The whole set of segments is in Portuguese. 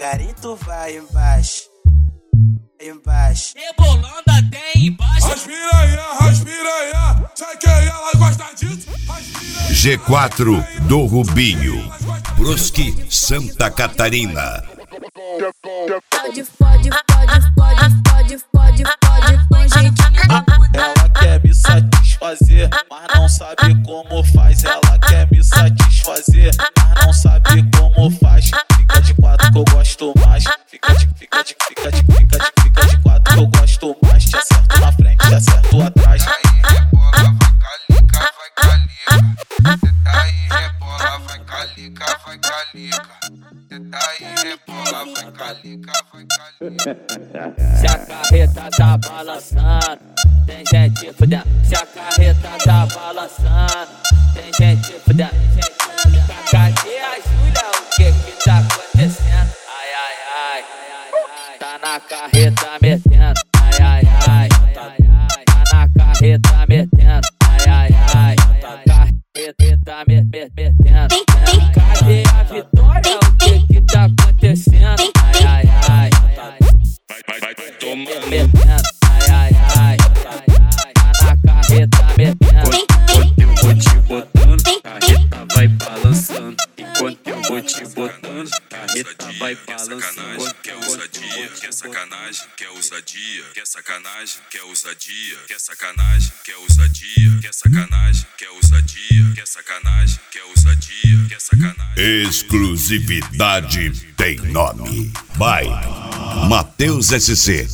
devagarinho tu vai embaixo. Embaixo. Rebolando até embaixo. Raspiranha, sei que ela gosta disso. G4 do Rubinho, Brusque, Santa Catarina. Pode com jeitinho. Ela quer me satisfazer, mas não sabe como faz. Ela quer me satisfazer, mas não sabe como faz. Fica de quatro que eu gosto mais. Fica de quatro que eu gosto mais. Te acerto na frente, te acerto atrás. Aí rebola, vai calica, vai calica. Cê tá aí, rebola, vai calica, vai calica. Cê tá aí, rebola, vai calica, vai calica. Se a carreta tá balançando, tem gente fudendo. Se a carreta tá balançando, tem gente fudendo. Cadê a Júlia? O que tá acontecendo? Ai, ai, ai. Tá na carreta metendo. Ai, ai, ai. Tá na carreta metendo. Ai, ai, ai. Carreta metendo. Cadê a Vitória? O que tá acontecendo? Ai, ai, ai. Vai tomando. Metendo. Ai, ai, ai. Tá na carreta metendo. Enquanto eu vou te botando, carreta vai balançando. Enquanto eu vou te botando, carreta vai balançando. Quer ousadia, quer sacanagem, quer ousadia, quer sacanagem, quer ousadia, quer sacanagem, quer ousadia, quer sacanagem, quer ousadia, quer sacanagem, quer ousadia, quer sacanagem. Exclusividade tem nome. By Matheus SC.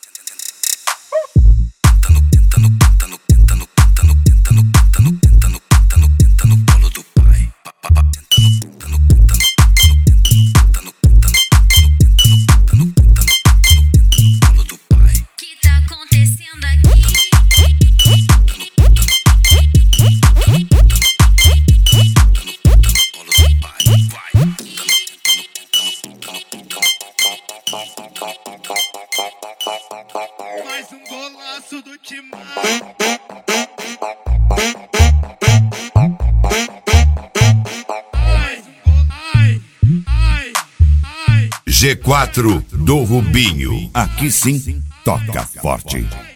Mais um golaço do Timão. G4 do Rubinho. Aqui sim, toca forte.